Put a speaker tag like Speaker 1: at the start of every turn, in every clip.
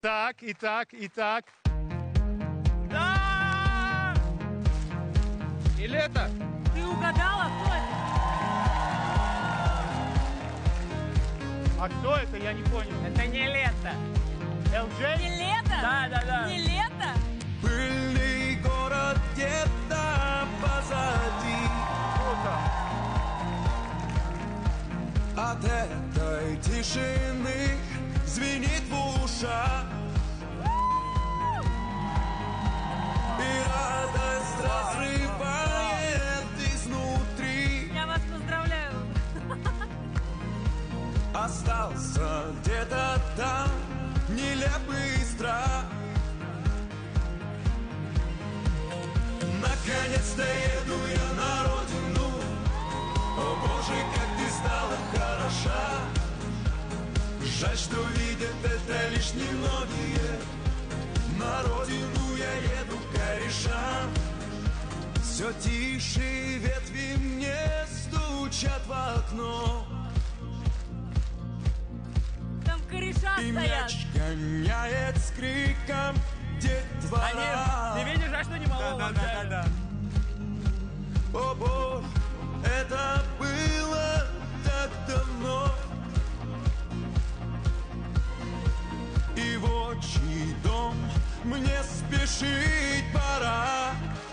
Speaker 1: Итак.
Speaker 2: Да! Или это?
Speaker 3: Ты угадала, кто это?
Speaker 1: А кто это? Я не понял.
Speaker 2: Это не лето.
Speaker 1: LJ?
Speaker 3: Не лето?
Speaker 2: Да.
Speaker 3: Не лето?
Speaker 4: Пыльный город где-то позади.
Speaker 1: Круто.
Speaker 4: От этой тишины звенит в ушах, и радость разрывает изнутри.
Speaker 3: Я вас поздравляю.
Speaker 4: Остался где-то там нелепый страх. Наконец-то еду я на родину. О боже, как ты стала хороша. Жаль, что видят это лишь немногие. На родину я еду корешам. Все тише ветви мне стучат в окно.
Speaker 3: Там кореша
Speaker 4: И
Speaker 3: стоят.
Speaker 4: мяч гоняет с криком детвора.
Speaker 2: Ты видишь, а что не малого?
Speaker 1: Да.
Speaker 4: О боже, это было так давно. И в отчий дом мне спешить пора.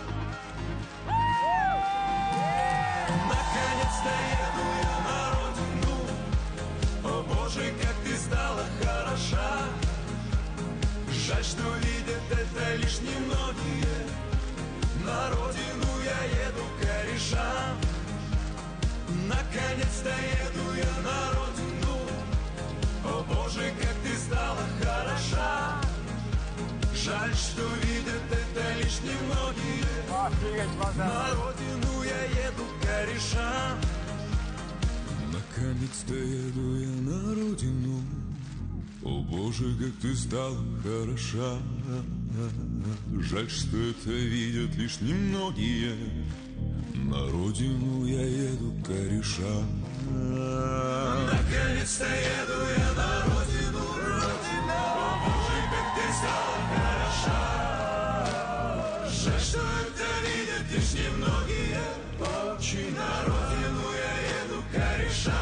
Speaker 4: Наконец-то еду я на родину. О боже, как ты стала хороша. Жаль, что видят это лишь немногие. На родину я еду корешам. Наконец-то еду я на родину. О боже, как ты стала хороша. Жаль, что видят это лишь немногие. На родину я еду корешам. Наконец-то еду я на родину. О боже, как ты стала хороша. Жаль, что это видят лишь немногие. На родину я еду кореша. Наконец-то еду я на родину. О боже, как ты стала хороша. Жаль, что это видят лишь немногие. Очень на родину я еду кореша.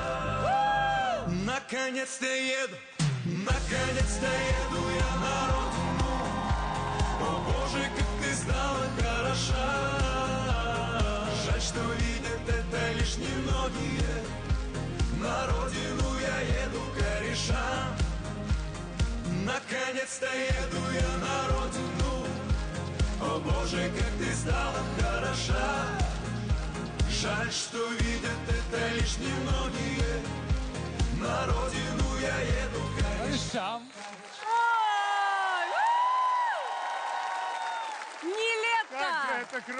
Speaker 4: Наконец-то еду. Наконец-то еду я на родину. О боже, как ты стала хороша. Жаль, что видят это лишь немногие. На родину я еду корешам. Наконец-то еду я на родину. О боже, как ты стала хороша. Жаль, что видят это лишь немногие. На родину я еду корешам.
Speaker 3: Ой! Не лето!
Speaker 1: Как же это круто!